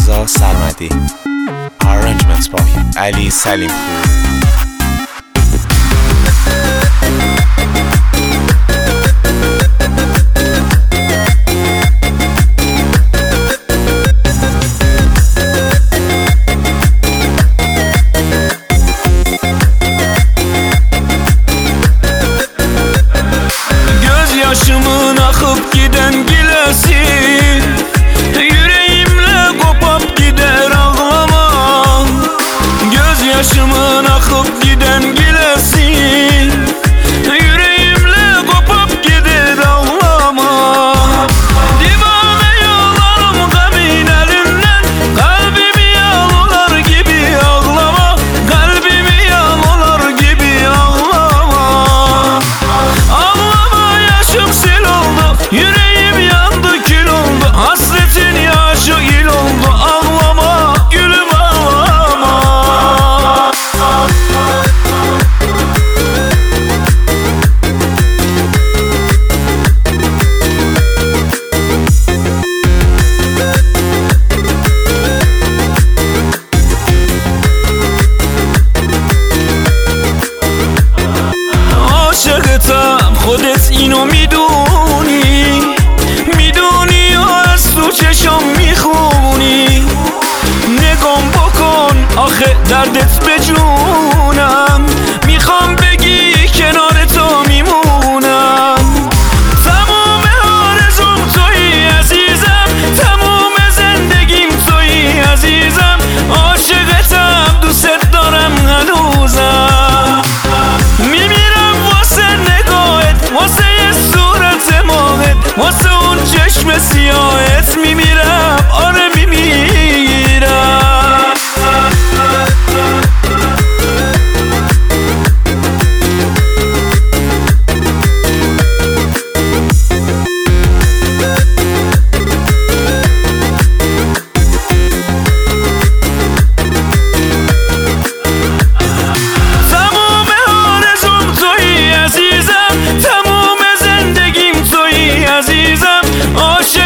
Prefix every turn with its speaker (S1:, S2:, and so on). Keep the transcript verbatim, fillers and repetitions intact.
S1: رضا سرمدی. Arrangements by علی سلیم پور.
S2: Yaşımın akıp giden gilesi, yüreğimle kopup gider ağlama. Gözyaşımın akıp giden gilesi, yüreğimle kopup gider ağlama. Divane yollarım kabin elinden, kalbimi yağlar gibi ağlama. Kalbimi yağlar gibi ağlama. Ağlama yaşım sil oldu, yüreğim yandı kül oldu. Hasretin yaşı il oldu, ağlama gülüm ağlama. عاشقتم خودت اینو میدونی، میدونی و از تو چشم میخونی. نگام بکن آخه دردت به جونم، میخوام بگی کنار تو میمونم. تمام آرزوم تویی عزیزم، تمام زندگیم تویی عزیزم. عاشقتم دوست دارم هنوزم، میمیرم واسه نگاهت، واسه صورت ماهت، واسه اون چشم سیاهت. میمیرم آره میمیرم. تمام آرزوم تویی عزیزم، تمام زندگیم تویی عزیزم. عاشق